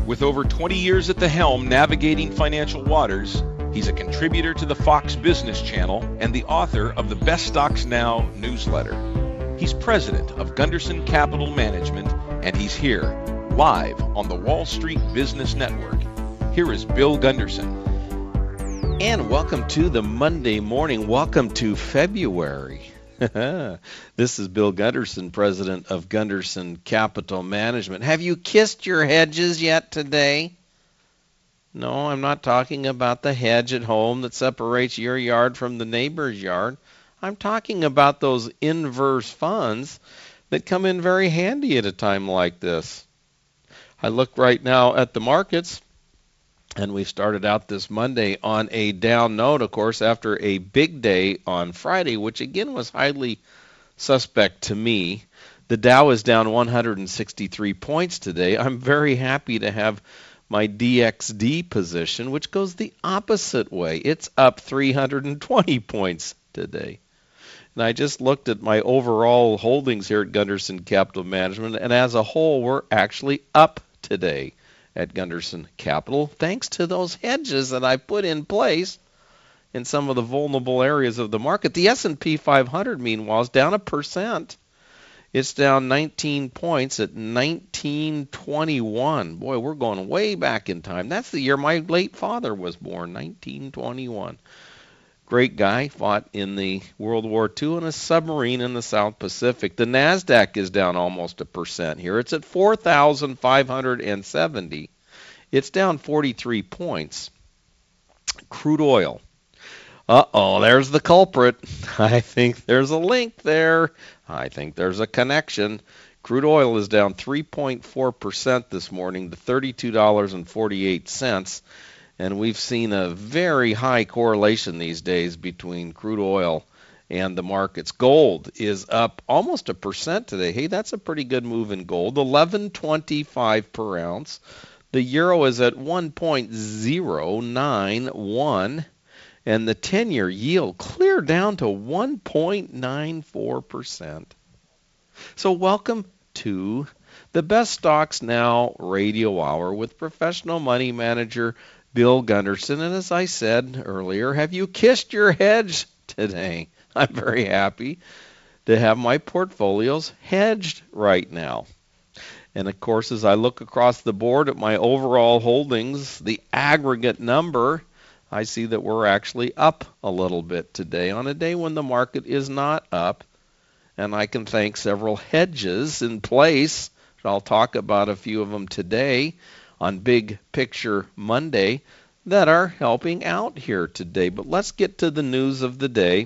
With over 20 years at the helm navigating financial waters, he's a contributor to the Fox Business Channel and the author of the Best Stocks Now newsletter. He's president of Gunderson Capital Management, and he's here, live on the Wall Street Business Network. Here is Bill Gunderson. And welcome to the Monday morning. Welcome to February. This is Bill Gunderson, president of Gunderson Capital Management. Have you kissed your hedges yet today? No, I'm not talking about the hedge at home that separates your yard from the neighbor's yard. I'm talking about those inverse funds that come in very handy at a time like this. I look right now at the markets, and we started out this Monday on a down note, of course, after a big day on Friday, which again was highly suspect to me. The Dow is down 163 points today. I'm very happy to have my DXD position, which goes the opposite way. It's up 320 points today. And I just looked at my overall holdings here at Gunderson Capital Management, and as a whole, we're actually up today at Gunderson Capital, thanks to those hedges that I put in place in some of the vulnerable areas of the market. The S&P 500, meanwhile, is down 1%. It's down 19 points at 1921. Boy, we're going way back in time. That's the year my late father was born, 1921. Great guy, fought in the World War II in a submarine in the South Pacific. The NASDAQ is down almost 1% here. It's at 4,570. It's down 43 points. Crude oil. There's the culprit. I think there's a link there. I think there's a connection. Crude oil is down 3.4% this morning to $32.48. And we've seen a very high correlation these days between crude oil and the markets. Gold is up almost 1% today. Hey, that's a pretty good move in gold. 11.25 per ounce. The euro is at 1.091. And the 10-year yield clear down to 1.94%. So welcome to the Best Stocks Now radio hour with professional money manager Bill Gunderson. And as I said earlier, have you kissed your hedge today? I'm very happy to have my portfolios hedged right now. And of course, as I look across the board at my overall holdings, the aggregate number, I see that we're actually up a little bit today on a day when the market is not up. And I can thank several hedges in place. I'll talk about a few of them today on Big Picture Monday that are helping out here today. But let's get to the news of the day.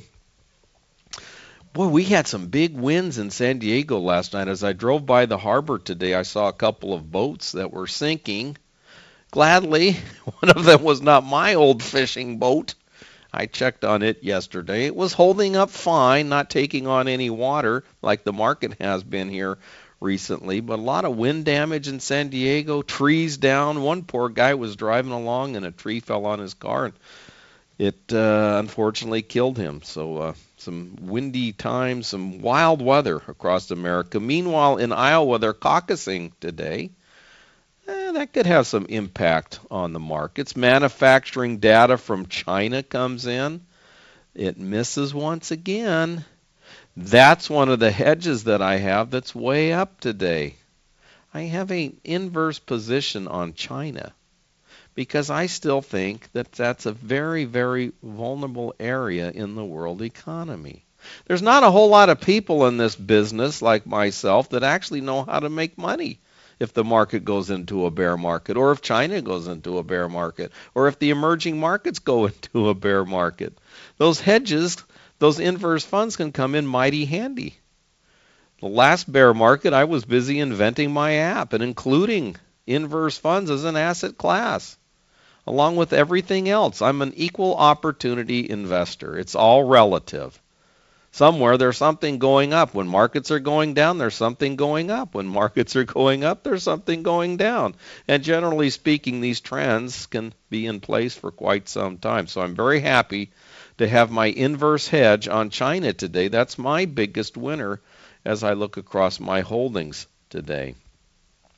Boy, we had some big wins in San Diego last night. As I drove by the harbor today, I saw a couple of boats that were sinking. Gladly, one of them was not my old fishing boat. I checked on it yesterday. It was holding up fine, not taking on any water like the market has been here recently, but a lot of wind damage in San Diego, trees down. One poor guy was driving along and a tree fell on his car, and it unfortunately killed him. So some windy times, some wild weather across America. Meanwhile, in Iowa, they're caucusing today. That could have some impact on the markets. Manufacturing data from China comes in. It misses once again. That's one of the hedges that I have that's way up today. I have an inverse position on China because I still think that that's a very, very vulnerable area in the world economy. There's not a whole lot of people in this business like myself that actually know how to make money if the market goes into a bear market, or if China goes into a bear market, or if the emerging markets go into a bear market. Those hedges, those inverse funds can come in mighty handy. The last bear market, I was busy inventing my app and including inverse funds as an asset class, along with everything else. I'm an equal opportunity investor. It's all relative. Somewhere there's something going up. When markets are going down, there's something going up. When markets are going up, there's something going down. And generally speaking, these trends can be in place for quite some time. So I'm very happy to have my inverse hedge on China today. That's my biggest winner as I look across my holdings today.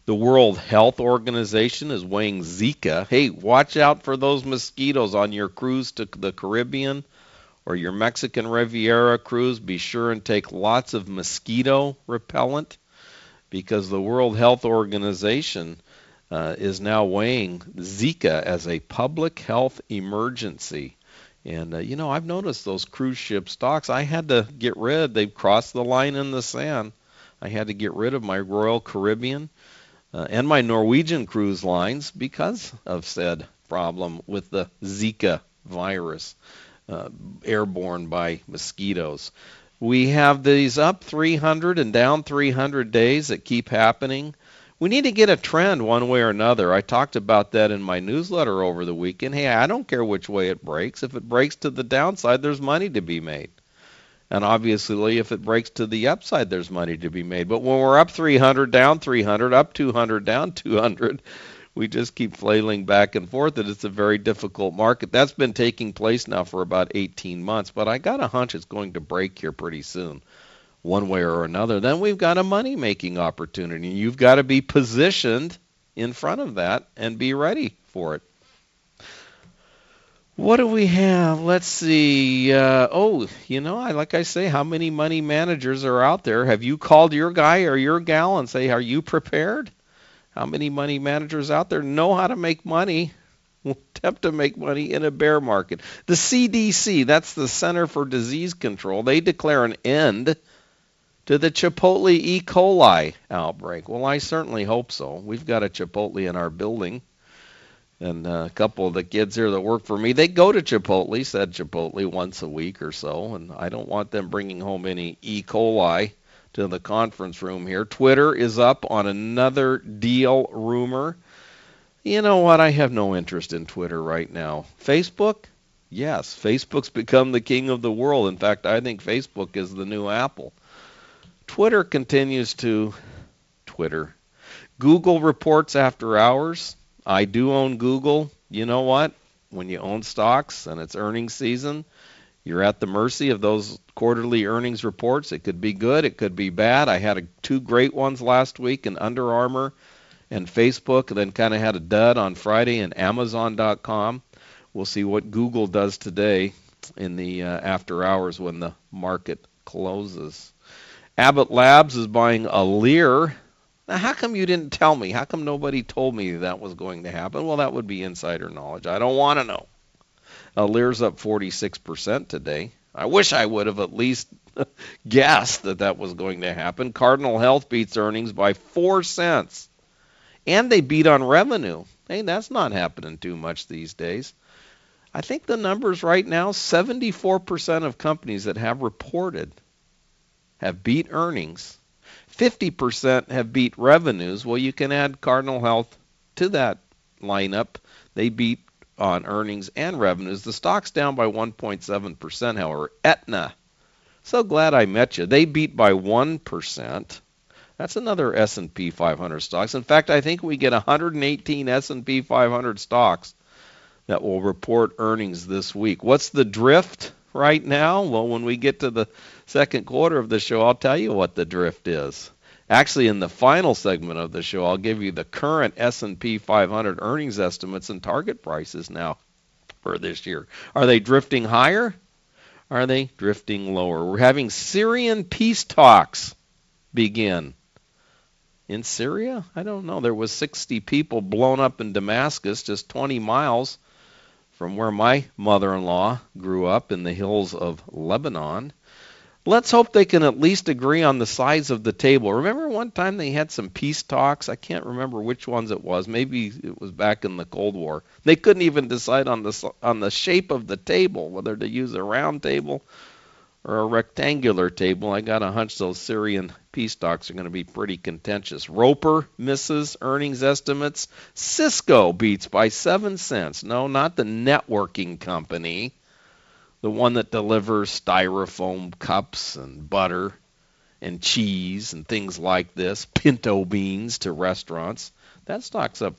The World Health Organization is weighing Zika. Hey, watch out for those mosquitoes on your cruise to the Caribbean or your Mexican Riviera cruise. Be sure and take lots of mosquito repellent because the World Health Organization is now weighing Zika as a public health emergency. And, I've noticed those cruise ship stocks. I had to get rid. They've crossed the line in the sand. I had to get rid of my Royal Caribbean and my Norwegian cruise lines because of said problem with the Zika virus airborne by mosquitoes. We have these up 300 and down 300 days that keep happening. We need to get a trend one way or another. I talked about that in my newsletter over the weekend. Hey, I don't care which way it breaks. If it breaks to the downside, there's money to be made. And obviously, if it breaks to the upside, there's money to be made. But when we're up 300, down 300, up 200, down 200, we just keep flailing back and forth, and it's a very difficult market. That's been taking place now for about 18 months, but I got a hunch it's going to break here pretty soon, one way or another. Then we've got a money-making opportunity. You've got to be positioned in front of that and be ready for it. What do we have? Let's see. Like I say, how many money managers are out there? Have you called your guy or your gal and say, are you prepared? How many money managers out there know how to make money, attempt to make money in a bear market? The CDC, that's the Center for Disease Control, they declare an end to the Chipotle E. coli outbreak. Well, I certainly hope so. We've got a Chipotle in our building. And a couple of the kids here that work for me, they go to Chipotle, said Chipotle, once a week or so. And I don't want them bringing home any E. coli to the conference room here. Twitter is up on another deal rumor. You know what? I have no interest in Twitter right now. Facebook? Yes, Facebook's become the king of the world. In fact, I think Facebook is the new Apple. Twitter continues to Twitter. Google reports after hours. I do own Google. You know what? When you own stocks and it's earnings season, you're at the mercy of those quarterly earnings reports. It could be good. It could be bad. I had two great ones last week in Under Armour and Facebook, and then kind of had a dud on Friday in Amazon.com. We'll see what Google does today in the after hours when the market closes. Abbott Labs is buying Alere. Now, how come you didn't tell me? How come nobody told me that was going to happen? Well, that would be insider knowledge. I don't want to know. Alere's up 46% today. I wish I would have at least guessed that was going to happen. Cardinal Health beats earnings by 4 cents. And they beat on revenue. Hey, that's not happening too much these days. I think the numbers right now, 74% of companies that have reported have beat earnings. 50% have beat revenues. Well, you can add Cardinal Health to that lineup. They beat on earnings and revenues. The stock's down by 1.7%, however. Aetna, so glad I met you. They beat by 1%. That's another S&P 500 stocks. In fact, I think we get 118 S&P 500 stocks that will report earnings this week. What's the drift right now? Well, when we get to the second quarter of the show, I'll tell you what the drift is. Actually, in the final segment of the show, I'll give you the current S&P 500 earnings estimates and target prices now for this year. Are they drifting higher? Are they drifting lower? We're having Syrian peace talks begin. In Syria? I don't know. There was 60 people blown up in Damascus, just 20 miles from where my mother-in-law grew up in the hills of Lebanon. Let's hope they can at least agree on the size of the table. Remember one time they had some peace talks? I can't remember which ones it was. Maybe it was back in the Cold War. They couldn't even decide on the shape of the table, whether to use a round table or a rectangular table. I got a hunch those Syrian peace talks are going to be pretty contentious. Roper misses earnings estimates. Cisco beats by 7 cents. No, not the networking company. The one that delivers styrofoam cups and butter and cheese and things like this, pinto beans to restaurants. That stock's up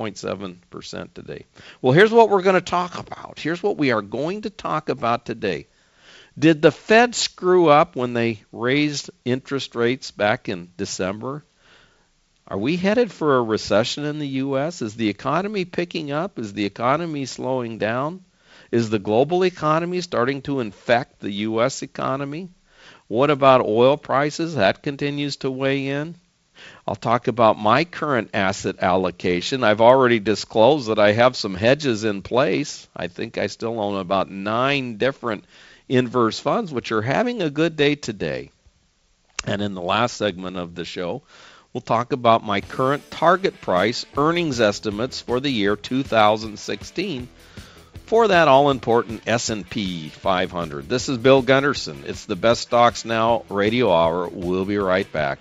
4.7% today. Well, here's what we're going to talk about. Here's what we are going to talk about today. Did the Fed screw up when they raised interest rates back in December? Are we headed for a recession in the U.S.? Is the economy picking up? Is the economy slowing down? Is the global economy starting to infect the U.S. economy? What about oil prices? That continues to weigh in. I'll talk about my current asset allocation. I've already disclosed that I have some hedges in place. I think I still own about 9 different inverse funds, which are having a good day today. And in the last segment of the show, we'll talk about my current target price earnings estimates for the year 2016 for that all-important S&P 500. This is Bill Gunderson. It's the Best Stocks Now Radio Hour. We'll be right back.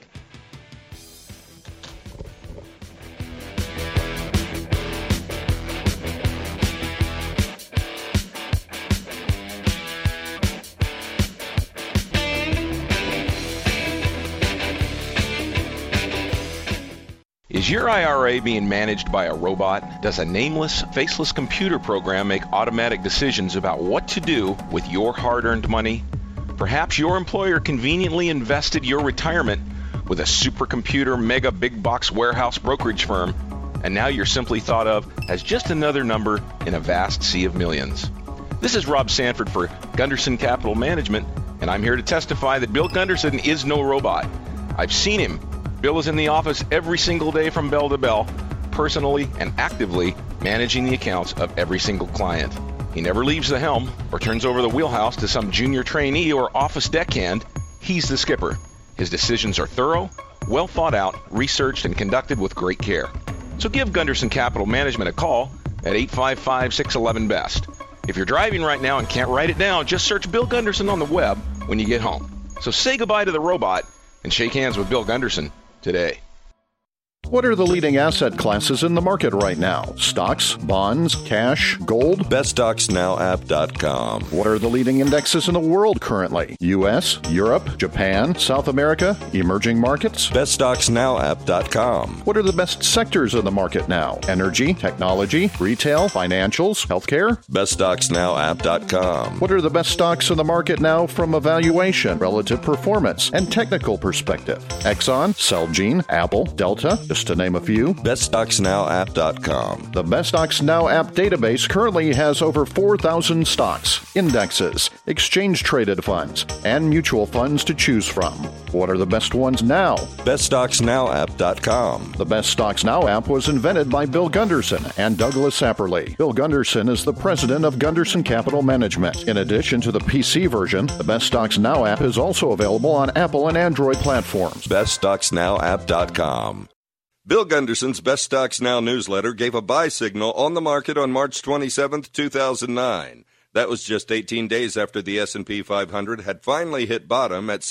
Is your IRA being managed by a robot? Does a nameless, faceless computer program make automatic decisions about what to do with your hard-earned money? Perhaps your employer conveniently invested your retirement with a supercomputer mega big box warehouse brokerage firm, and now you're simply thought of as just another number in a vast sea of millions. This is Rob Sanford for Gunderson Capital Management, and I'm here to testify that Bill Gunderson is no robot. I've seen him. Bill is in the office every single day from bell to bell, personally and actively managing the accounts of every single client. He never leaves the helm or turns over the wheelhouse to some junior trainee or office deckhand. He's the skipper. His decisions are thorough, well thought out, researched, and conducted with great care. So give Gunderson Capital Management a call at 855-611-BEST. If you're driving right now and can't write it down, just search Bill Gunderson on the web when you get home. So say goodbye to the robot and shake hands with Bill Gunderson today. What are the leading asset classes in the market right now? Stocks, bonds, cash, gold? BestStocksNowApp.com. What are the leading indexes in the world currently? U.S., Europe, Japan, South America, emerging markets? BestStocksNowApp.com. What are the best sectors in the market now? Energy, technology, retail, financials, healthcare? BestStocksNowApp.com. What are the best stocks in the market now from a valuation, relative performance, and technical perspective? Exxon, Celgene, Apple, Delta, just to name a few. BestStocksNowApp.com. The Best Stocks Now app database currently has over 4,000 stocks, indexes, exchange-traded funds, and mutual funds to choose from. What are the best ones now? BestStocksNowApp.com. The Best Stocks Now app was invented by Bill Gunderson and Douglas Apperly. Bill Gunderson is the president of Gunderson Capital Management. In addition to the PC version, the Best Stocks Now app is also available on Apple and Android platforms. BestStocksNowApp.com. Bill Gunderson's Best Stocks Now newsletter gave a buy signal on the market on March 27, 2009. That was just 18 days after the S&P 500 had finally hit bottom at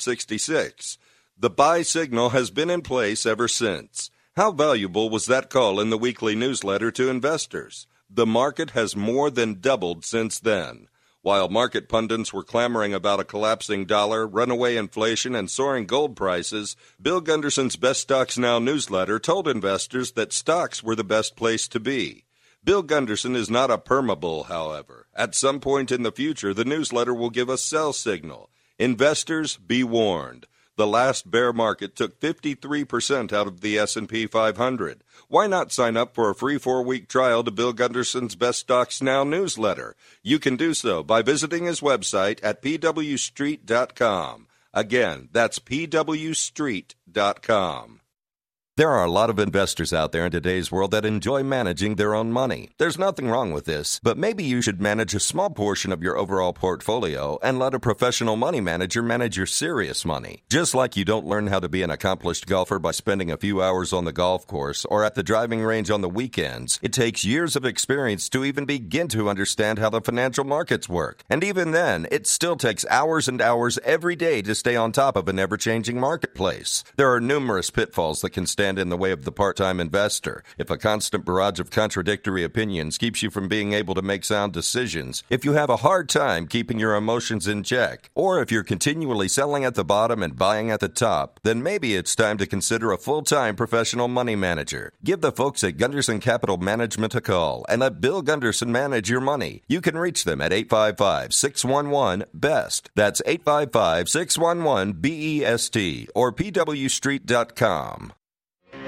666. The buy signal has been in place ever since. How valuable was that call in the weekly newsletter to investors? The market has more than doubled since then. While market pundits were clamoring about a collapsing dollar, runaway inflation, and soaring gold prices, Bill Gunderson's Best Stocks Now newsletter told investors that stocks were the best place to be. Bill Gunderson is not a permabull, however. At some point in the future, the newsletter will give a sell signal. Investors, be warned. The last bear market took 53% out of the S&P 500. Why not sign up for a free 4-week trial to Bill Gunderson's Best Stocks Now newsletter? You can do so by visiting his website at pwstreet.com. Again, that's pwstreet.com. There are a lot of investors out there in today's world that enjoy managing their own money. There's nothing wrong with this, but maybe you should manage a small portion of your overall portfolio and let a professional money manager manage your serious money. Just like you don't learn how to be an accomplished golfer by spending a few hours on the golf course or at the driving range on the weekends, it takes years of experience to even begin to understand how the financial markets work. And even then, it still takes hours and hours every day to stay on top of an ever-changing marketplace. There are numerous pitfalls that can stand in the way of the part-time investor. If a constant barrage of contradictory opinions keeps you from being able to make sound decisions, if you have a hard time keeping your emotions in check, or if you're continually selling at the bottom and buying at the top, then maybe it's time to consider a full-time professional money manager. Give the folks at Gunderson Capital Management a call and let Bill Gunderson manage your money. You can reach them at 855-611-BEST. That's 855-611-BEST or pwstreet.com.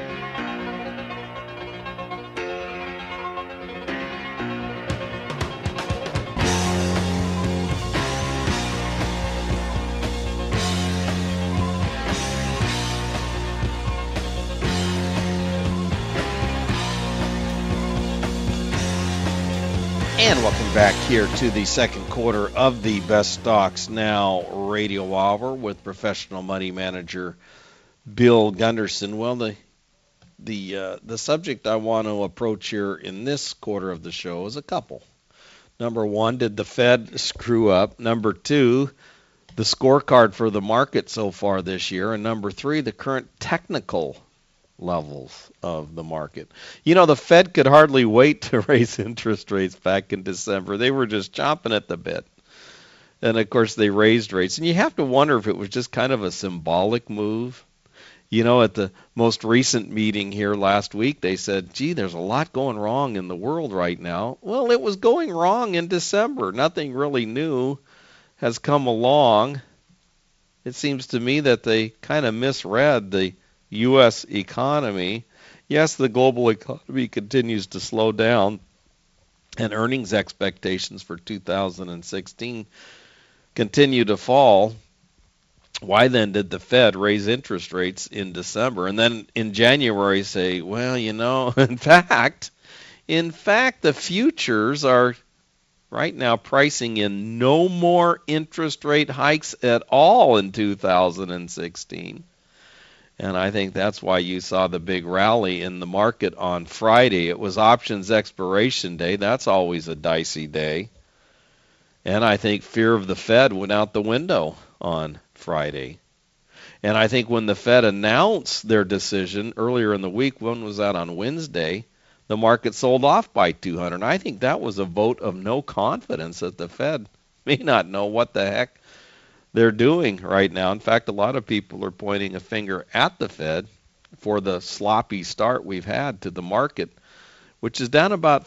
And welcome back here to the second quarter of the Best Stocks Now Radio Hour with professional money manager Bill Gunderson. Well, the subject I want to approach here in this quarter of the show is a couple. Number one, did the Fed screw up? Number two, the scorecard for the market so far this year. And number three, the current technical levels of the market. You know, the Fed could hardly wait to raise interest rates back in December. They were just chomping at the bit. And, of course, they raised rates. And you have to wonder if it was just kind of a symbolic move. You know, at the most recent meeting here last week, they said, gee, there's a lot going wrong in the world right now. Well, it was going wrong in December. Nothing really new has come along. It seems to me that they kind of misread the U.S. economy. Yes, the global economy continues to slow down, and earnings expectations for 2016 continue to fall. Why then did the Fed raise interest rates in December and then in January say, well, you know, in fact, the futures are right now pricing in no more interest rate hikes at all in 2016. And I think that's why you saw the big rally in the market on Friday. It was options expiration day. That's always a dicey day. And I think fear of the Fed went out the window on Friday. And I think when the Fed announced their decision earlier in the week, when was that, on Wednesday, the market sold off by 200. And I think that was a vote of no confidence that the Fed may not know what the heck they're doing right now. In fact, a lot of people are pointing a finger at the Fed for the sloppy start we've had to the market, which is down about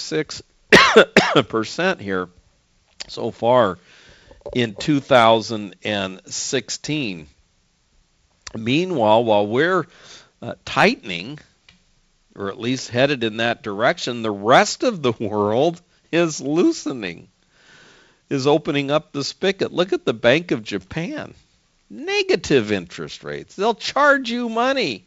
5-6% here so far in 2016. Meanwhile, while we're tightening, or at least headed in that direction, the rest of the world is loosening, is opening up the spigot. Look at the Bank of Japan. Negative interest rates. They'll charge you money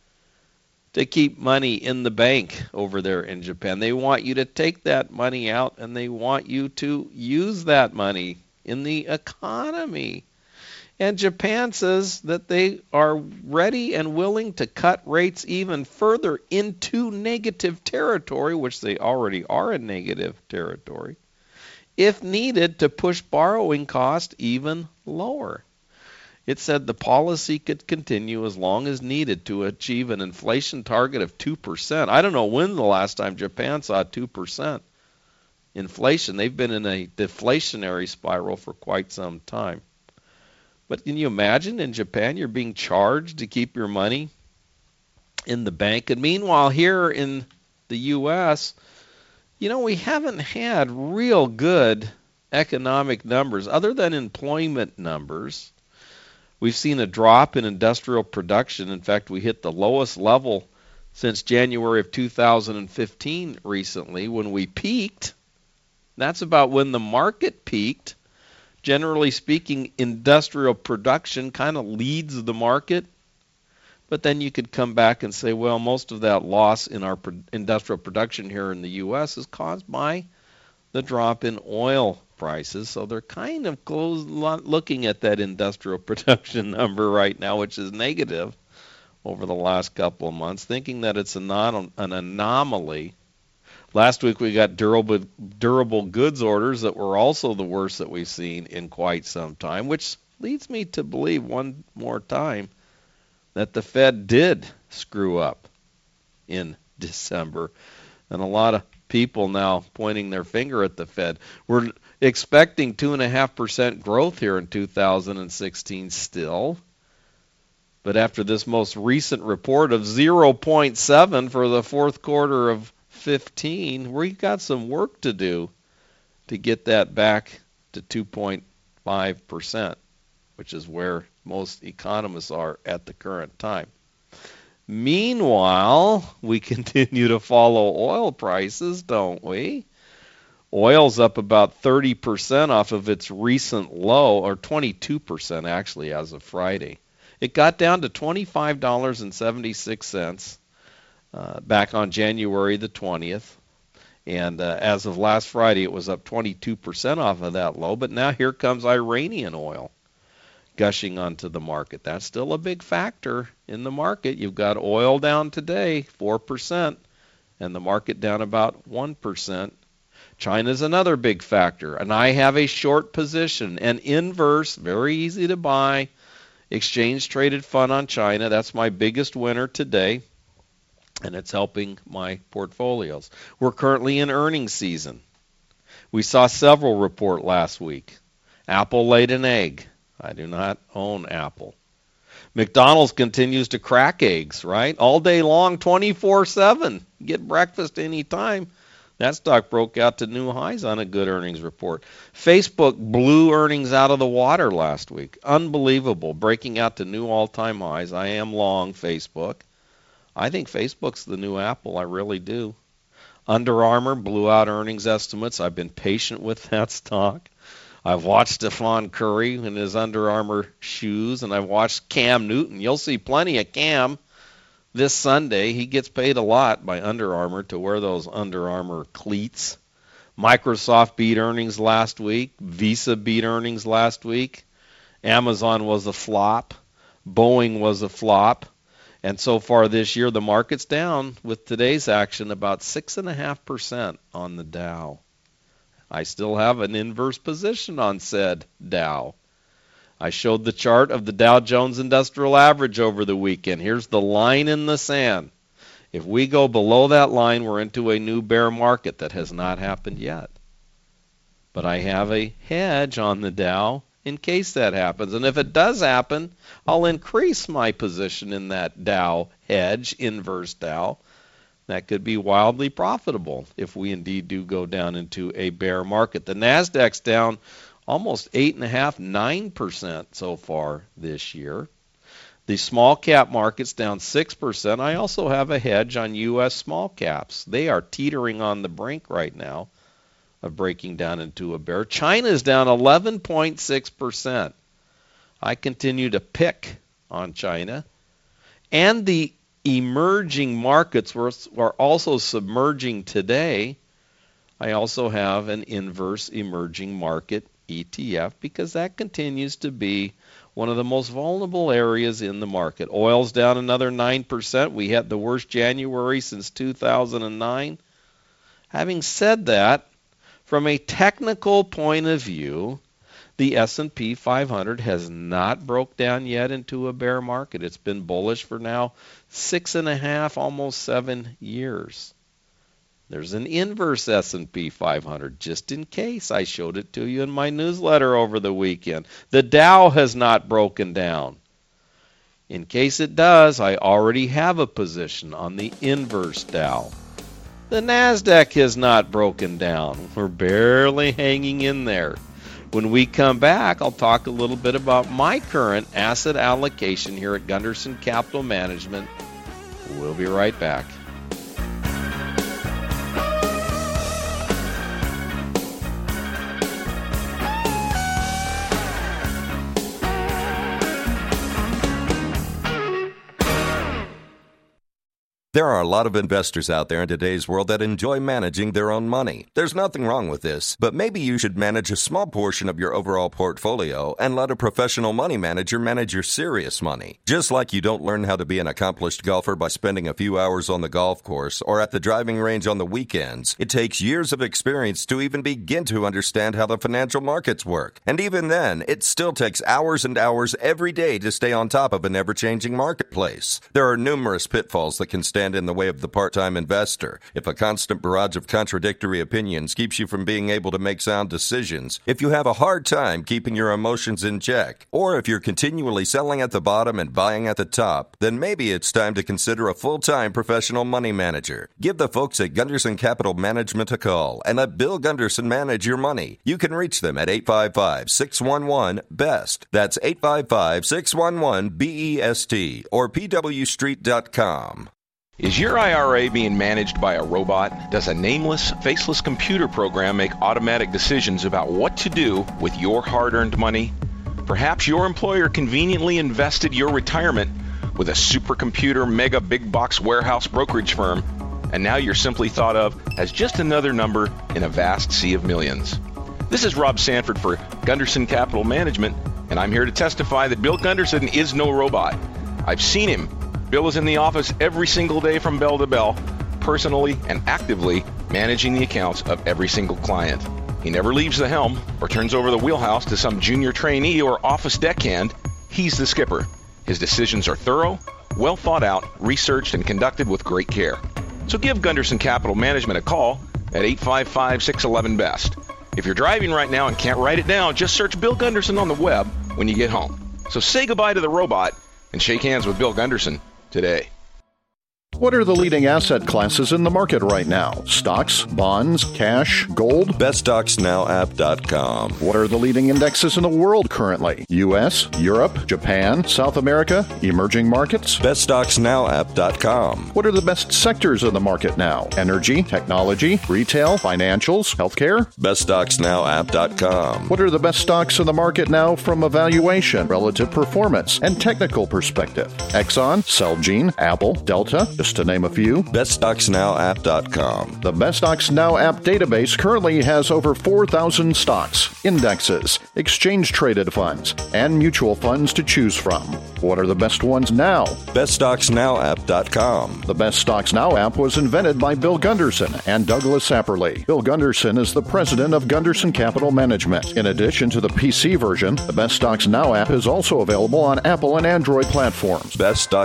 to keep money in the bank over there in Japan. They want you to take that money out, and they want you to use that money in the economy. And Japan says that they are ready and willing to cut rates even further into negative territory, which they already are in negative territory, if needed, to push borrowing costs even lower. It said the policy could continue as long as needed to achieve an inflation target of 2%. I don't know when the last time Japan saw 2% inflation. They've been in a deflationary spiral for quite some time. But can you imagine, in Japan, you're being charged to keep your money in the bank? And meanwhile, here in the U.S., you know, we haven't had real good economic numbers other than employment numbers. We've seen a drop in industrial production. In fact, we hit the lowest level since January of 2015 recently when we peaked. That's about when the market peaked. Generally speaking, industrial production kind of leads the market. But then you could come back and say, well, most of that loss in our industrial production here in the U.S. is caused by the drop in oil prices. So they're kind of looking at that industrial production number right now, which is negative over the last couple of months, thinking that it's an anomaly. Last week we got durable goods orders that were also the worst that we've seen in quite some time, which leads me to believe one more time that the Fed did screw up in December. And a lot of people now pointing their finger at the Fed. We're expecting 2.5% growth here in 2016 still. But after this most recent report of 0.7 for the fourth quarter of 15, we've got some work to do to get that back to 2.5%, which is where most economists are at the current time. Meanwhile, we continue to follow oil prices, don't we? Oil's up about 30% off of its recent low, or 22% actually as of Friday. It got down to $25.76 back on January the 20th. And as of last Friday, it was up 22% off of that low. But now here comes Iranian oil gushing onto the market. That's still a big factor in the market. You've got oil down today, 4%, and the market down about 1%. China's another big factor. And I have a short position, an inverse, very easy to buy, exchange-traded fund on China. That's my biggest winner today, and it's helping my portfolios. We're currently in earnings season. We saw several report last week. Apple laid an egg. I do not own Apple. McDonald's continues to crack eggs, right? All day long, 24/7. Get breakfast anytime. That stock broke out to new highs on a good earnings report. Facebook blew earnings out of the water last week. Unbelievable, breaking out to new all-time highs. I am long Facebook. I think Facebook's the new Apple. I really do. Under Armour blew out earnings estimates. I've been patient with that stock. I've watched Stephen Curry in his Under Armour shoes, and I've watched Cam Newton. You'll see plenty of Cam this Sunday. He gets paid a lot by Under Armour to wear those Under Armour cleats. Microsoft beat earnings last week. Visa beat earnings last week. Amazon was a flop. Boeing was a flop. And so far this year, the market's down with today's action about 6.5% on the Dow. I still have an inverse position on said Dow. I showed the chart of the Dow Jones Industrial Average over the weekend. Here's the line in the sand. If we go below that line, we're into a new bear market that has not happened yet. But I have a hedge on the Dow in case that happens. And if it does happen, I'll increase my position in that Dow hedge, inverse Dow. That could be wildly profitable if we indeed do go down into a bear market. The Nasdaq's down almost 8.5%, 9% so far this year. The small cap market's down 6%. I also have a hedge on U.S. small caps. They are teetering on the brink right now of breaking down into a bear. China's down 11.6%. I continue to pick on China. And the emerging markets are also submerging today. I also have an inverse emerging market ETF because that continues to be one of the most vulnerable areas in the market. Oil's down another 9%. We had the worst January since 2009. Having said that, from a technical point of view, the S&P 500 has not broke down yet into a bear market. It's been bullish for now 6.5, almost 7 years. There's an inverse S&P 500, just in case. I showed it to you in my newsletter over the weekend. The Dow has not broken down. In case it does, I already have a position on the inverse Dow. The Nasdaq has not broken down. We're barely hanging in there. When we come back, I'll talk a little bit about my current asset allocation here at Gunderson Capital Management. We'll be right back. There are a lot of investors out there in today's world that enjoy managing their own money. There's nothing wrong with this, but maybe you should manage a small portion of your overall portfolio and let a professional money manager manage your serious money. Just like you don't learn how to be an accomplished golfer by spending a few hours on the golf course or at the driving range on the weekends, it takes years of experience to even begin to understand how the financial markets work. And even then, it still takes hours and hours every day to stay on top of an ever-changing marketplace. There are numerous pitfalls that can stand in the way of the part-time investor. If a constant barrage of contradictory opinions keeps you from being able to make sound decisions, if you have a hard time keeping your emotions in check, or if you're continually selling at the bottom and buying at the top, then maybe it's time to consider a full-time professional money manager. Give the folks at Gunderson Capital Management a call and let Bill Gunderson manage your money. You can reach them at 855-611-BEST. That's 855-611-BEST or pwstreet.com. Is your IRA being managed by a robot? Does a nameless, faceless computer program make automatic decisions about what to do with your hard-earned money? Perhaps your employer conveniently invested your retirement with a supercomputer mega big box warehouse brokerage firm, and now you're simply thought of as just another number in a vast sea of millions. This is Rob Sanford for Gunderson Capital Management, and I'm here to testify that Bill Gunderson is no robot. I've seen him. Bill is in the office every single day from bell to bell, personally and actively managing the accounts of every single client. He never leaves the helm or turns over the wheelhouse to some junior trainee or office deckhand. He's the skipper. His decisions are thorough, well thought out, researched, and conducted with great care. So give Gunderson Capital Management a call at 855-611-BEST. If you're driving right now and can't write it down, just search Bill Gunderson on the web when you get home. So say goodbye to the robot and shake hands with Bill Gunderson today. What are the leading asset classes in the market right now? Stocks, bonds, cash, gold? BestStocksNowApp.com. What are the leading indexes in the world currently? U.S., Europe, Japan, South America, emerging markets? BestStocksNowApp.com. What are the best sectors in the market now? Energy, technology, retail, financials, healthcare? BestStocksNowApp.com. What are the best stocks in the market now from a valuation, relative performance, and technical perspective? Exxon, Celgene, Apple, Delta, just to name a few. BestStocksNowApp.com. The Best Stocks Now app database currently has over 4,000 stocks, indexes, exchange-traded funds, and mutual funds to choose from. What are the best ones now? BestStocksNowApp.com. The Best Stocks Now app was invented by Bill Gunderson and Douglas Apperly. Bill Gunderson is the president of Gunderson Capital Management. In addition to the PC version, the Best Stocks Now app is also available on Apple and Android platforms.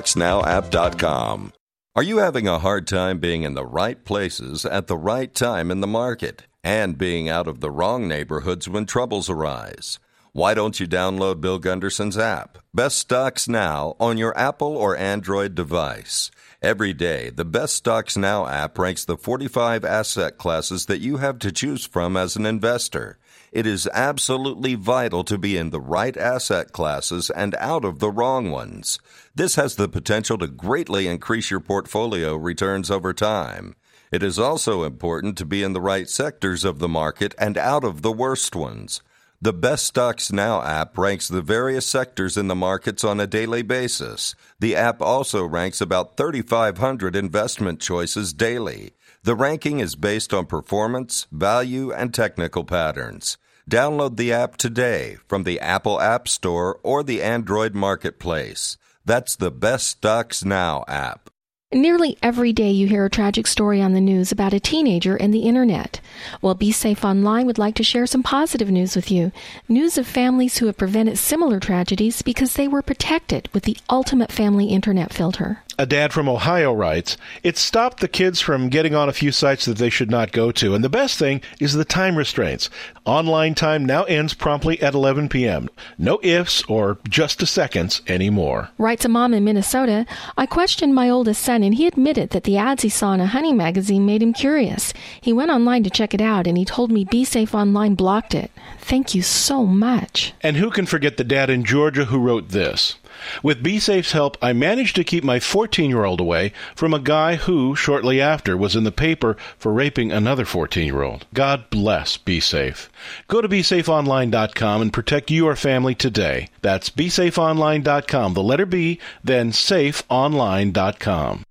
BestStocksNowApp.com. Are you having a hard time being in the right places at the right time in the market and being out of the wrong neighborhoods when troubles arise? Why don't you download Bill Gunderson's app, Best Stocks Now, on your Apple or Android device? Every day, the Best Stocks Now app ranks the 45 asset classes that you have to choose from as an investor. It is absolutely vital to be in the right asset classes and out of the wrong ones. This has the potential to greatly increase your portfolio returns over time. It is also important to be in the right sectors of the market and out of the worst ones. The Best Stocks Now app ranks the various sectors in the markets on a daily basis. The app also ranks about 3,500 investment choices daily. The ranking is based on performance, value, and technical patterns. Download the app today from the Apple App Store or the Android Marketplace. That's the Best Stocks Now app. Nearly every day you hear a tragic story on the news about a teenager and the internet. Well, Be Safe Online would like to share some positive news with you. News of families who have prevented similar tragedies because they were protected with the ultimate family internet filter. A dad from Ohio writes, "It stopped the kids from getting on a few sites that they should not go to. And the best thing is the time restraints. Online time now ends promptly at 11 p.m. No ifs or just a seconds anymore." Writes a mom in Minnesota, "I questioned my oldest son and he admitted that the ads he saw in a hunting magazine made him curious. He went online to check it out and he told me Be Safe Online blocked it. Thank you so much." And who can forget the dad in Georgia who wrote this? "With BeSafe's help, I managed to keep my 14-year-old away from a guy who, shortly after, was in the paper for raping another 14-year-old. God bless BeSafe. Go to BeSafeOnline.com and protect your family today. That's BeSafeOnline.com, the letter B, then SafeOnline.com.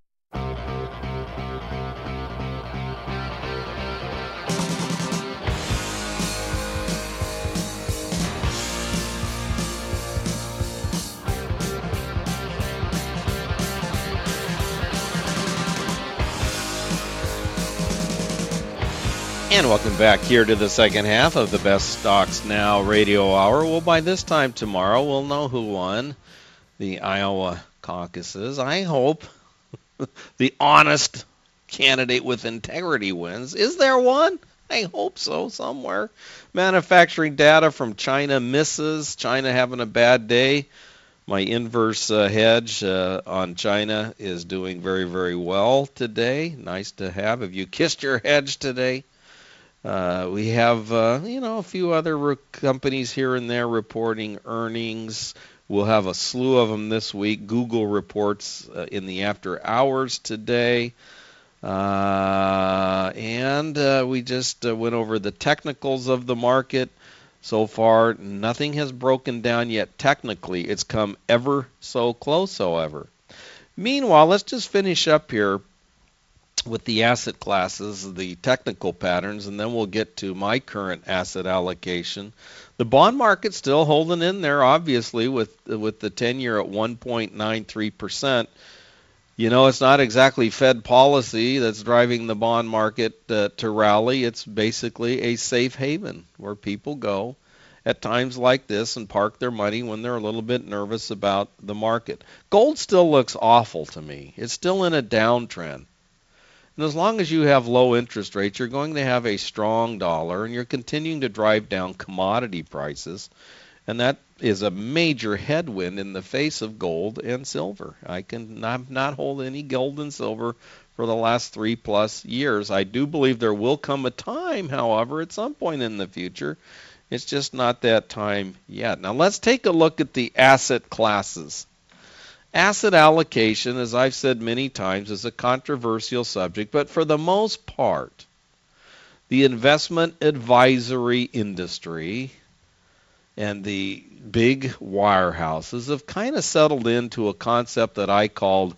And welcome back here to the second half of the Best Stocks Now Radio Hour. Well, by this time tomorrow, we'll know who won the Iowa caucuses. I hope the honest candidate with integrity wins. Is there one? I hope so, somewhere. Manufacturing data from China misses. China having a bad day. My inverse hedge on China is doing very, very well today. Nice to have. Have you kissed your hedge today? We have, a few other companies here and there reporting earnings. We'll have a slew of them this week. Google reports in the after hours today. And we just went over the technicals of the market. So far, nothing has broken down yet technically. It's come ever so close, however. Meanwhile, let's just finish up here with the asset classes, the technical patterns, and then we'll get to my current asset allocation. The bond market's still holding in there, obviously, with the 10-year at 1.93%. It's not exactly Fed policy that's driving the bond market to rally. It's basically a safe haven where people go at times like this and park their money when they're a little bit nervous about the market. Gold still looks awful to me. It's still in a downtrend. And as long as you have low interest rates, you're going to have a strong dollar, and you're continuing to drive down commodity prices. And that is a major headwind in the face of gold and silver. I've not hold any gold and silver for the last 3+ years. I do believe there will come a time, however, at some point in the future. It's just not that time yet. Now let's take a look at the asset classes. Asset allocation, as I've said many times, is a controversial subject, but for the most part, the investment advisory industry and the big wirehouses have kind of settled into a concept that I call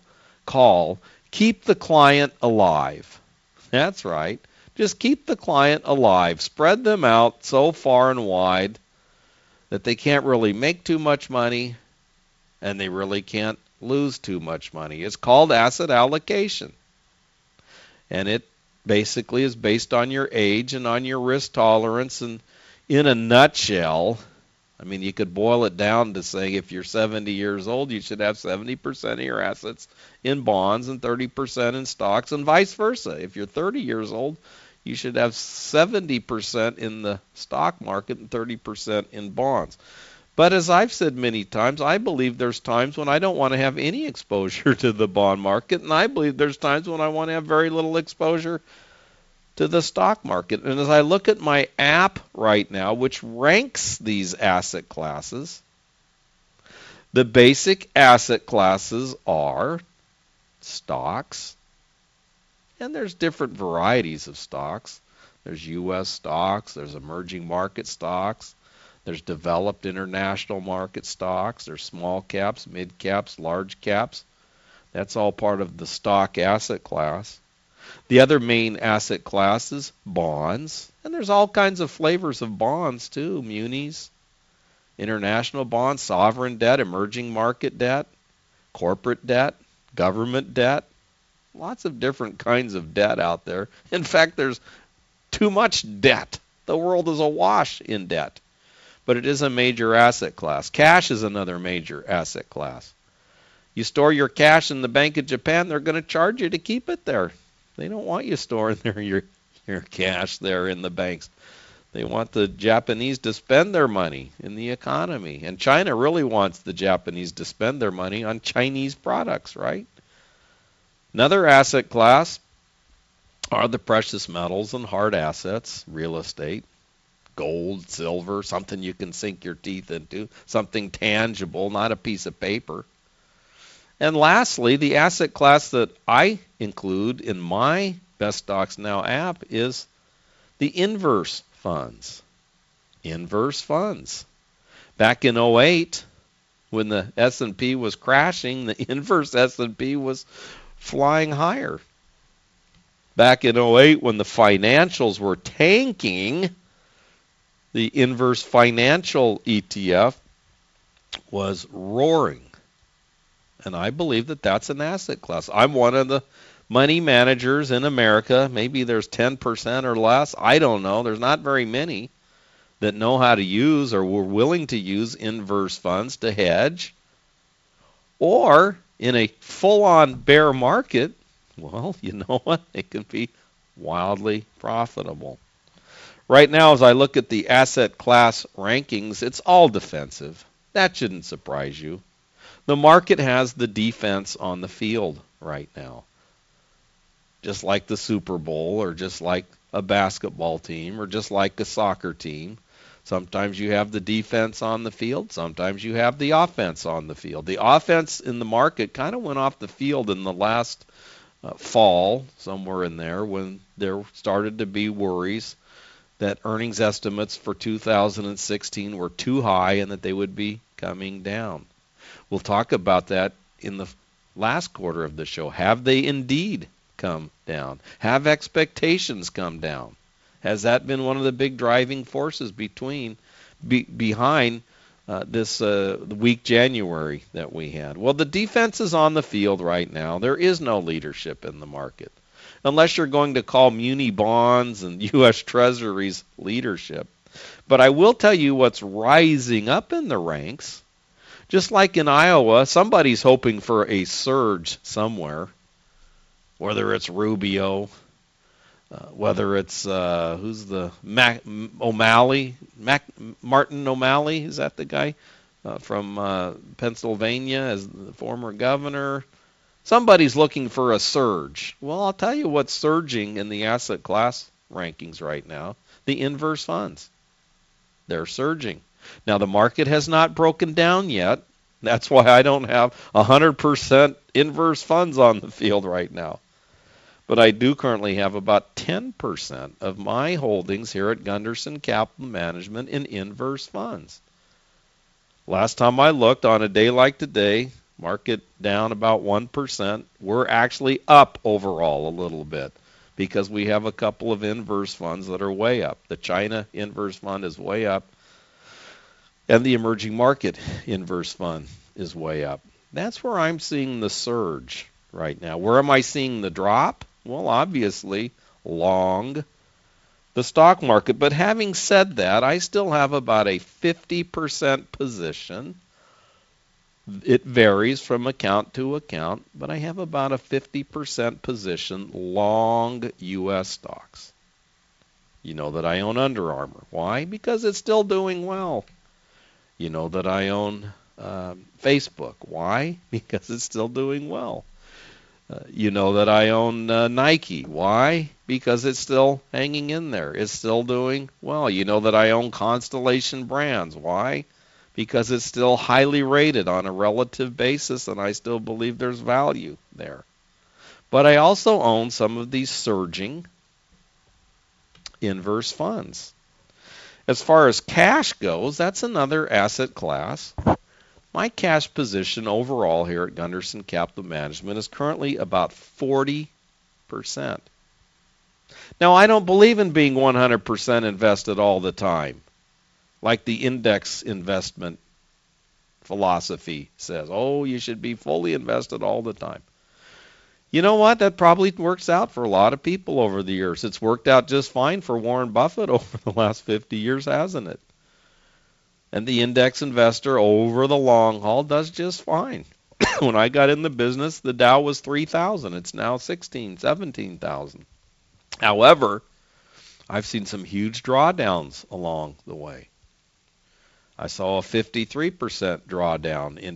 keep the client alive. That's right. Just keep the client alive. Spread them out so far and wide that they can't really make too much money and they really can't lose too much money. It's called asset allocation. And it basically is based on your age and on your risk tolerance. And in a nutshell, you could boil it down to say if you're 70 years old, you should have 70% of your assets in bonds and 30% in stocks, and vice versa. If you're 30 years old, you should have 70% in the stock market and 30% in bonds. But as I've said many times, I believe there's times when I don't want to have any exposure to the bond market, and I believe there's times when I want to have very little exposure to the stock market. And as I look at my app right now, which ranks these asset classes, the basic asset classes are stocks, and there's different varieties of stocks. There's U.S. stocks, there's emerging market stocks, there's developed international market stocks, there's small caps, mid caps, large caps. That's all part of the stock asset class. The other main asset class is bonds, and there's all kinds of flavors of bonds too, munis, international bonds, sovereign debt, emerging market debt, corporate debt, government debt, lots of different kinds of debt out there. In fact, there's too much debt. The world is awash in debt, but it is a major asset class. Cash is another major asset class. You store your cash in the Bank of Japan, they're going to charge you to keep it there. They don't want you storing your cash there in the banks. They want the Japanese to spend their money in the economy. And China really wants the Japanese to spend their money on Chinese products, right? Another asset class are the precious metals and hard assets, real estate, gold, silver, something you can sink your teeth into, something tangible, not a piece of paper. And lastly, the asset class that I include in my Best Stocks Now app is the inverse funds. Inverse funds. Back in 2008, when the S&P was crashing, the inverse S&P was flying higher. Back in 2008, when the financials were tanking, the inverse financial ETF was roaring. And I believe that that's an asset class. I'm one of the money managers in America. Maybe there's 10% or less. I don't know. There's not very many that know how to use or were willing to use inverse funds to hedge. Or in a full-on bear market, well, you know what? It can be wildly profitable. Right now, as I look at the asset class rankings, it's all defensive. That shouldn't surprise you. The market has the defense on the field right now. Just like the Super Bowl, or just like a basketball team, or just like a soccer team. Sometimes you have the defense on the field. Sometimes you have the offense on the field. The offense in the market kind of went off the field in the last fall, somewhere in there, when there started to be worries that earnings estimates for 2016 were too high and that they would be coming down. We'll talk about that in the last quarter of the show. Have they indeed come down? Have expectations come down? Has that been one of the big driving forces behind this weak January that we had? Well, the defense is on the field right now. There is no leadership in the market, unless you're going to call muni bonds and U.S. Treasuries leadership. But I will tell you what's rising up in the ranks. Just like in Iowa, somebody's hoping for a surge somewhere, whether it's Rubio, whether it's Martin O'Malley, is that the guy from Pennsylvania as the former governor? Somebody's looking for a surge. Well, I'll tell you what's surging in the asset class rankings right now, the inverse funds. They're surging. Now, the market has not broken down yet. That's why I don't have 100% inverse funds on the field right now. But I do currently have about 10% of my holdings here at Gunderson Capital Management in inverse funds. Last time I looked, on a day like today, market down about 1%. We're actually up overall a little bit because we have a couple of inverse funds that are way up. The China inverse fund is way up, and the emerging market inverse fund is way up. That's where I'm seeing the surge right now. Where am I seeing the drop? Well, obviously, long the stock market. But having said that, I still have about a 50% position. It varies from account to account, but I have about a 50% position long U.S. stocks. You know that I own Under Armour. Why? Because it's still doing well. You know that I own Facebook. Why? Because it's still doing well. You know that I own Nike. Why? Because it's still hanging in there. It's still doing well. You know that I own Constellation Brands. Why? Because it's still highly rated on a relative basis, and I still believe there's value there. But I also own some of these surging inverse funds. As far as cash goes, that's another asset class. My cash position overall here at Gunderson Capital Management is currently about 40%. Now, I don't believe in being 100% invested all the time, like the index investment philosophy says. Oh, you should be fully invested all the time. You know what? That probably works out for a lot of people over the years. It's worked out just fine for Warren Buffett over the last 50 years, hasn't it? And the index investor over the long haul does just fine. When I got in the business, the Dow was 3,000. It's now 16,000, 17,000. However, I've seen some huge drawdowns along the way. I saw a 53% drawdown in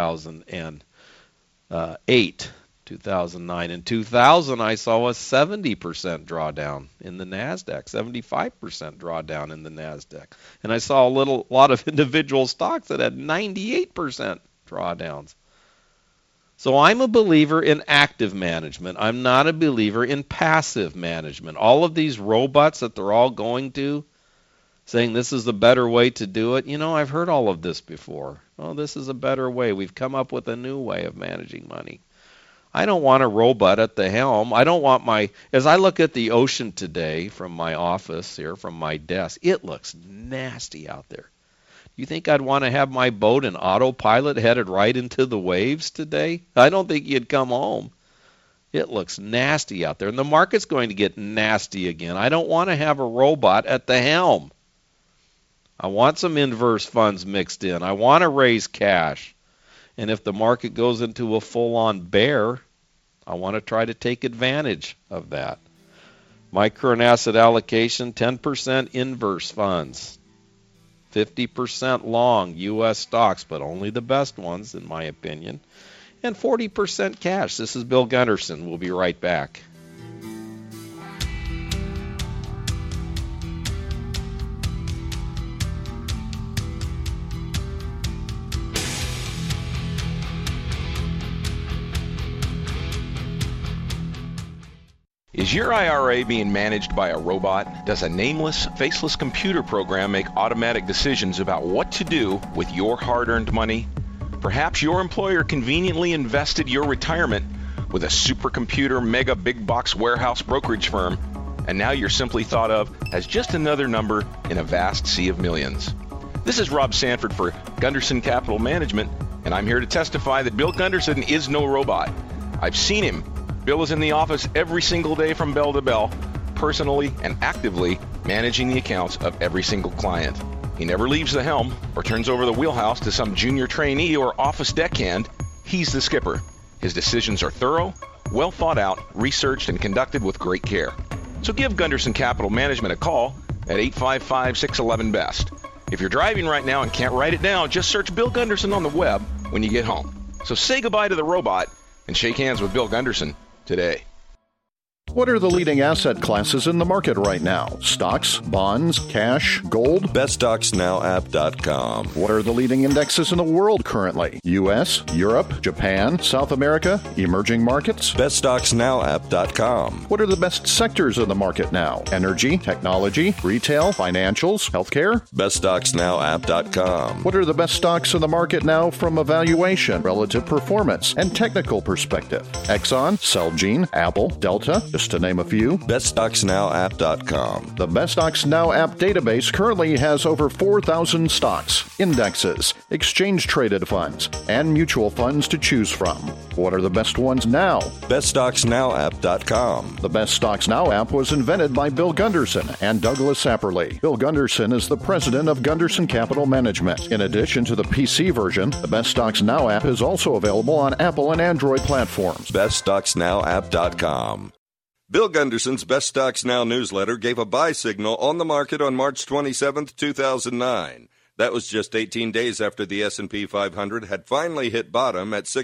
2008. 2009 and 2000, I saw a 70% drawdown in the NASDAQ, 75% drawdown in the NASDAQ. And I saw a lot of individual stocks that had 98% drawdowns. So I'm a believer in active management. I'm not a believer in passive management. All of these robots that they're all going to, saying this is the better way to do it. You know, I've heard all of this before. Oh, this is a better way. We've come up with a new way of managing money. I don't want a robot at the helm. I don't want as I look at the ocean today from my office here, from my desk, it looks nasty out there. You think I'd want to have my boat in autopilot headed right into the waves today? I don't think you'd come home. It looks nasty out there, and the market's going to get nasty again. I don't want to have a robot at the helm. I want some inverse funds mixed in. I want to raise cash. And if the market goes into a full-on bear, I want to try to take advantage of that. My current asset allocation, 10% inverse funds, 50% long U.S. stocks, but only the best ones, in my opinion, and 40% cash. This is Bill Gunderson. We'll be right back. Is your IRA being managed by a robot? Does a nameless, faceless computer program make automatic decisions about what to do with your hard-earned money? Perhaps your employer conveniently invested your retirement with a supercomputer mega big box warehouse brokerage firm, and now you're simply thought of as just another number in a vast sea of millions. This is Rob Sanford for Gunderson Capital Management, and I'm here to testify that Bill Gunderson is no robot. I've seen him. Bill is in the office every single day from bell to bell, personally and actively managing the accounts of every single client. He never leaves the helm or turns over the wheelhouse to some junior trainee or office deckhand. He's the skipper. His decisions are thorough, well thought out, researched, and conducted with great care. So give Gunderson Capital Management a call at 855-611-BEST. If you're driving right now and can't write it down, just search Bill Gunderson on the web when you get home. So say goodbye to the robot and shake hands with Bill Gunderson today. What are the leading asset classes in the market right now? Stocks, bonds, cash, gold? BestStocksNowApp.com. What are the leading indexes in the world currently? U.S., Europe, Japan, South America, emerging markets? BestStocksNowApp.com. What are the best sectors in the market now? Energy, technology, retail, financials, healthcare? BestStocksNowApp.com. What are the best stocks in the market now from a valuation, relative performance, and technical perspective? Exxon, Celgene, Apple, Delta, just to name a few. BestStocksNowApp.com. The Best Stocks Now app database currently has over 4,000 stocks, indexes, exchange-traded funds, and mutual funds to choose from. What are the best ones now? BestStocksNowApp.com. The Best Stocks Now app was invented by Bill Gunderson and Douglas Apperly. Bill Gunderson is the president of Gunderson Capital Management. In addition to the PC version, the Best Stocks Now app is also available on Apple and Android platforms. BestStocksNowApp.com. Bill Gunderson's Best Stocks Now newsletter gave a buy signal on the market on March 27, 2009. That was just 18 days after the S&P 500 had finally hit bottom at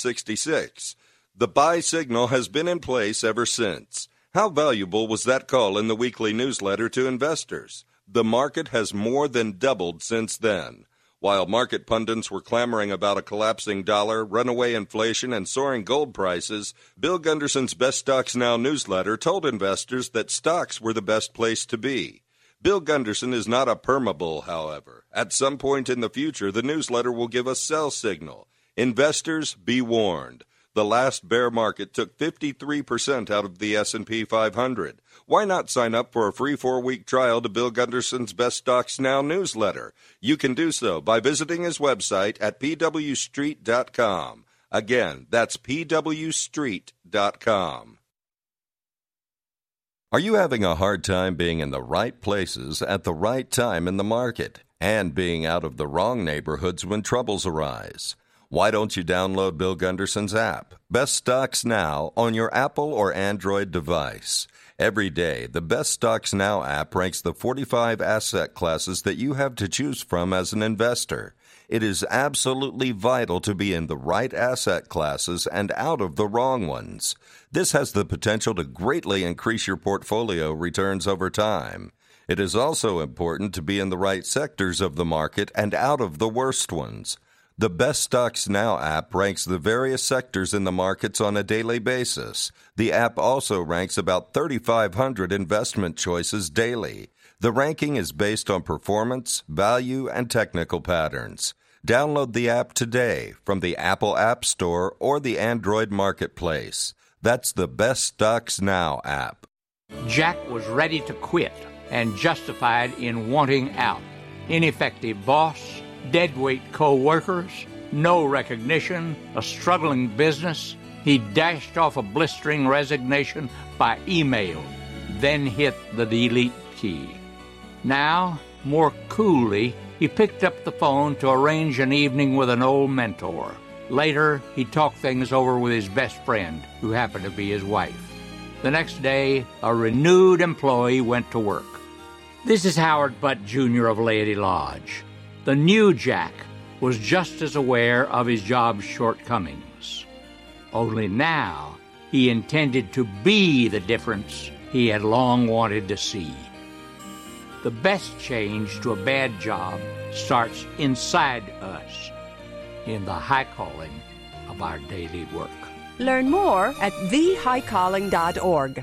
666. The buy signal has been in place ever since. How valuable was that call in the weekly newsletter to investors? The market has more than doubled since then. While market pundits were clamoring about a collapsing dollar, runaway inflation, and soaring gold prices, Bill Gunderson's Best Stocks Now newsletter told investors that stocks were the best place to be. Bill Gunderson is not a permabull, however. At some point in the future, the newsletter will give a sell signal. Investors, be warned. The last bear market took 53% out of the S&P 500. Why not sign up for a free 4-week trial to Bill Gunderson's Best Stocks Now newsletter? You can do so by visiting his website at pwstreet.com. Again, that's pwstreet.com. Are you having a hard time being in the right places at the right time in the market and being out of the wrong neighborhoods when troubles arise? Why don't you download Bill Gunderson's app, Best Stocks Now, on your Apple or Android device? Every day, the Best Stocks Now app ranks the 45 asset classes that you have to choose from as an investor. It is absolutely vital to be in the right asset classes and out of the wrong ones. This has the potential to greatly increase your portfolio returns over time. It is also important to be in the right sectors of the market and out of the worst ones. The Best Stocks Now app ranks the various sectors in the markets on a daily basis. The app also ranks about 3,500 investment choices daily. The ranking is based on performance, value, and technical patterns. Download the app today from the Apple App Store or the Android Marketplace. That's the Best Stocks Now app. Jack was ready to quit and justified in wanting out. Ineffective boss, deadweight co-workers, no recognition, a struggling business. He dashed off a blistering resignation by email, then hit the delete key. Now, more coolly, he picked up the phone to arrange an evening with an old mentor. Later, he talked things over with his best friend, who happened to be his wife. The next day, a renewed employee went to work. This is Howard Butt, Jr. of Laity Lodge. The new Jack was just as aware of his job's shortcomings. Only now, he intended to be the difference he had long wanted to see. The best change to a bad job starts inside us, in the high calling of our daily work. Learn more at thehighcalling.org.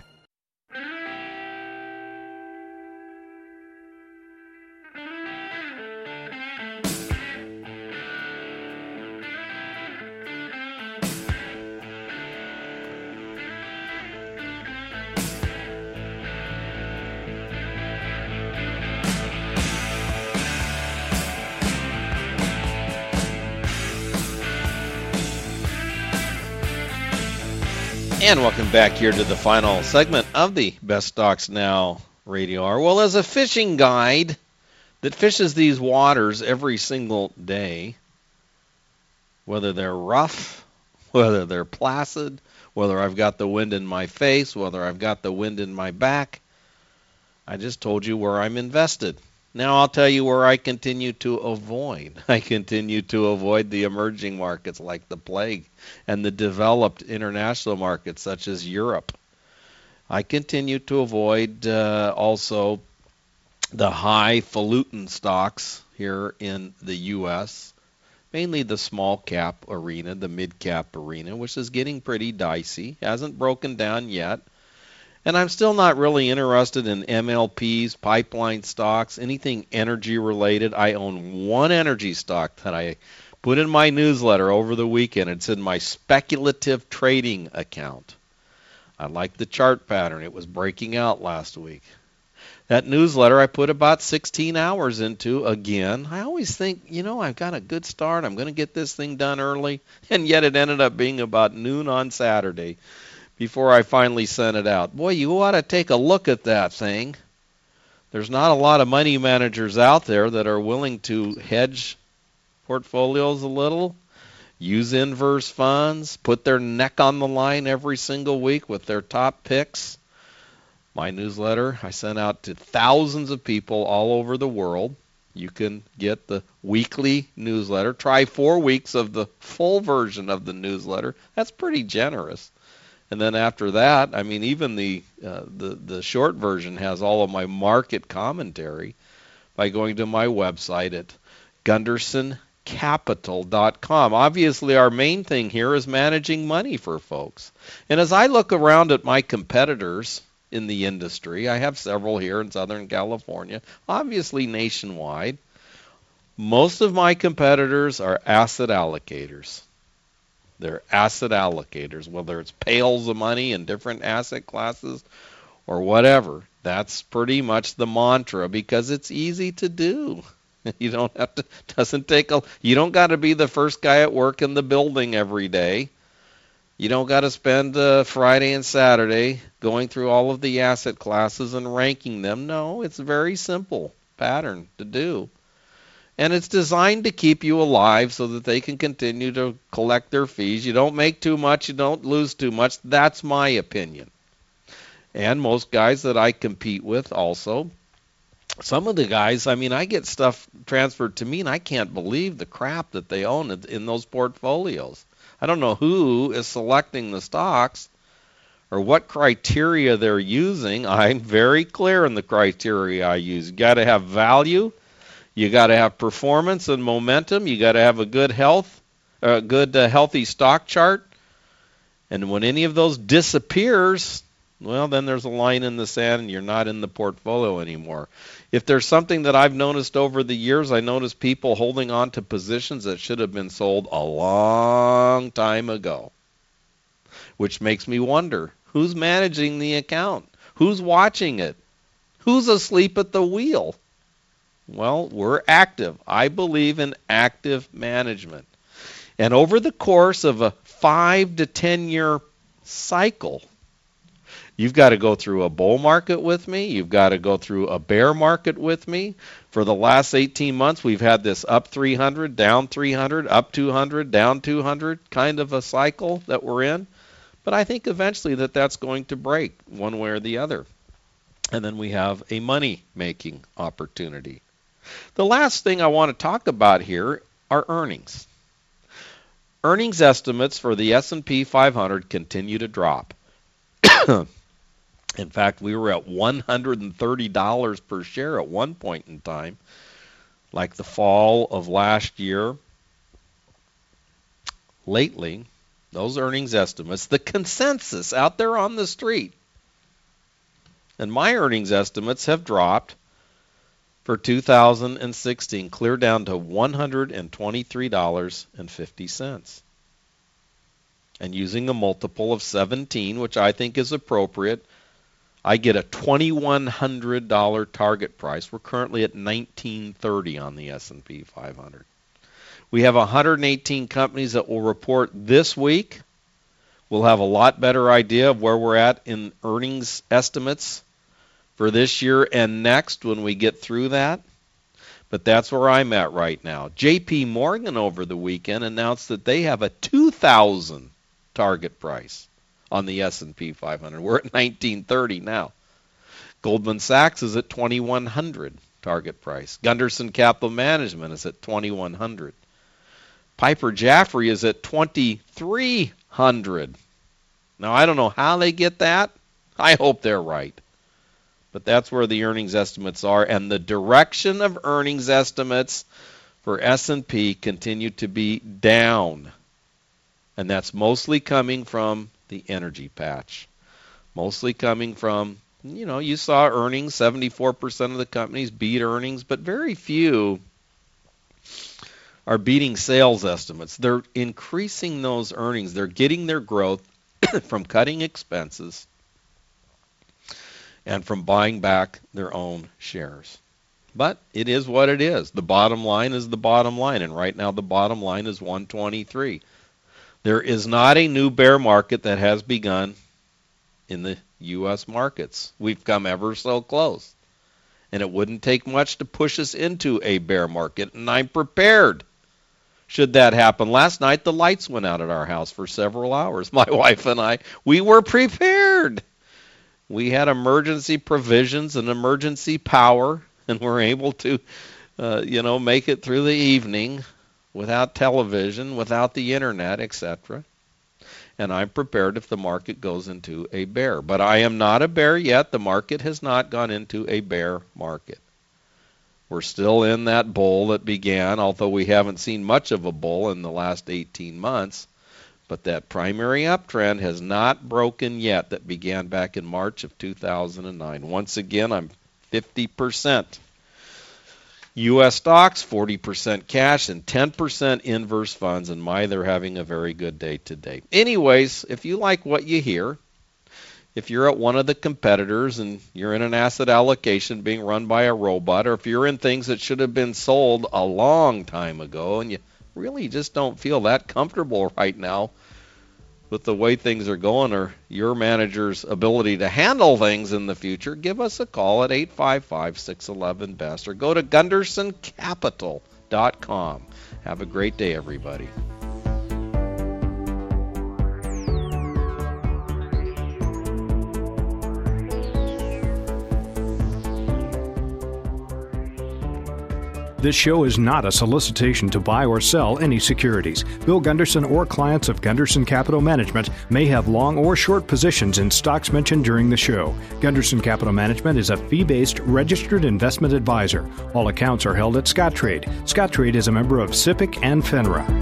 And welcome back here to the final segment of the Best Stocks Now radio hour. Well, as a fishing guide that fishes these waters every single day, whether they're rough, whether they're placid, whether I've got the wind in my face, whether I've got the wind in my back, I just told you where I'm invested. Now I'll tell you where I continue to avoid. I continue to avoid the emerging markets like the plague and the developed international markets such as Europe. I continue to avoid also the highfalutin stocks here in the U.S., mainly the small cap arena, the mid cap arena, which is getting pretty dicey, hasn't broken down yet. And I'm still not really interested in MLPs, pipeline stocks, anything energy related. I own one energy stock that I put in my newsletter over the weekend. It's in my speculative trading account. I like the chart pattern. It was breaking out last week. That newsletter I put about 16 hours into again. I always think, I've got a good start. I'm going to get this thing done early. And yet it ended up being about noon on Saturday before I finally sent it out. Boy, you ought to take a look at that thing. There's not a lot of money managers out there that are willing to hedge portfolios a little, use inverse funds, put their neck on the line every single week with their top picks. My newsletter I sent out to thousands of people all over the world. You can get the weekly newsletter. Try 4 weeks of the full version of the newsletter. That's pretty generous. And then after that, even the short version has all of my market commentary by going to my website at GundersonCapital.com. Obviously, our main thing here is managing money for folks. And as I look around at my competitors in the industry, I have several here in Southern California, obviously nationwide. Most of my competitors are asset allocators. They're asset allocators, whether it's pails of money in different asset classes or whatever. That's pretty much the mantra because it's easy to do. You don't have to, you don't got to be the first guy at work in the building every day. You don't got to spend Friday and Saturday going through all of the asset classes and ranking them. No, it's a very simple pattern to do. And it's designed to keep you alive so that they can continue to collect their fees. You don't make too much, you don't lose too much. That's my opinion. And most guys that I compete with also, some of the guys, I get stuff transferred to me and I can't believe the crap that they own in those portfolios. I don't know who is selecting the stocks or what criteria they're using. I'm very clear in the criteria I use. You got to have value. You got to have performance and momentum. You got to have a good healthy stock chart. And when any of those disappears, well, then there's a line in the sand and you're not in the portfolio anymore. If there's something that I've noticed over the years, I noticed people holding on to positions that should have been sold a long time ago, which makes me wonder, who's managing the account? Who's watching it? Who's asleep at the wheel? Well, we're active. I believe in active management. And over the course of a 5 to 10 year cycle, you've got to go through a bull market with me. You've got to go through a bear market with me. For the last 18 months, we've had this up 300, down 300, up 200, down 200 kind of a cycle that we're in. But I think eventually that's going to break one way or the other. And then we have a money-making opportunity. The last thing I want to talk about here are earnings. Earnings estimates for the S&P 500 continue to drop. In fact, we were at $130 per share at one point in time, like the fall of last year. Lately, those earnings estimates, the consensus out there on the street, and my earnings estimates have dropped for 2016, clear down to $123.50. And using a multiple of 17, which I think is appropriate, I get a $2,100 target price. We're currently at $1,930 on the S&P 500. We have 118 companies that will report this week. We'll have a lot better idea of where we're at in earnings estimates for this year and next when we get through that. But that's where I'm at right now. J.P. Morgan over the weekend announced that they have a 2,000 target price on the S&P 500. We're at 1930 now. Goldman Sachs is at 2,100 target price. Gunderson Capital Management is at 2,100. Piper Jaffray is at 2,300. Now, I don't know how they get that. I hope they're right. But that's where the earnings estimates are, and the direction of earnings estimates for S&P continue to be down. And that's mostly coming from the energy patch. Mostly coming from, you saw earnings, 74% of the companies beat earnings, but very few are beating sales estimates. They're increasing those earnings. They're getting their growth from cutting expenses and from buying back their own shares. But it is what it is. The bottom line is the bottom line, and right now the bottom line is 123. There is not a new bear market that has begun in the U.S. markets. We've come ever so close, and it wouldn't take much to push us into a bear market, and I'm prepared should that happen. Last night the lights went out at our house for several hours. My wife and I, we were prepared. We had emergency provisions and emergency power, and we're able to, make it through the evening without television, without the internet, etc. And I'm prepared if the market goes into a bear. But I am not a bear yet. The market has not gone into a bear market. We're still in that bull that began, although we haven't seen much of a bull in the last 18 months. But that primary uptrend has not broken yet that began back in March of 2009. Once again, I'm 50% U.S. stocks, 40% cash, and 10% inverse funds. And they're having a very good day today. Anyways, if you like what you hear, if you're at one of the competitors and you're in an asset allocation being run by a robot, or if you're in things that should have been sold a long time ago and you really just don't feel that comfortable right now with the way things are going or your manager's ability to handle things in the future, give us a call at 855-611-BEST or go to GundersonCapital.com. Have a great day, everybody. This show is not a solicitation to buy or sell any securities. Bill Gunderson or clients of Gunderson Capital Management may have long or short positions in stocks mentioned during the show. Gunderson Capital Management is a fee-based registered investment advisor. All accounts are held at Scottrade. Scottrade is a member of SIPC and FINRA.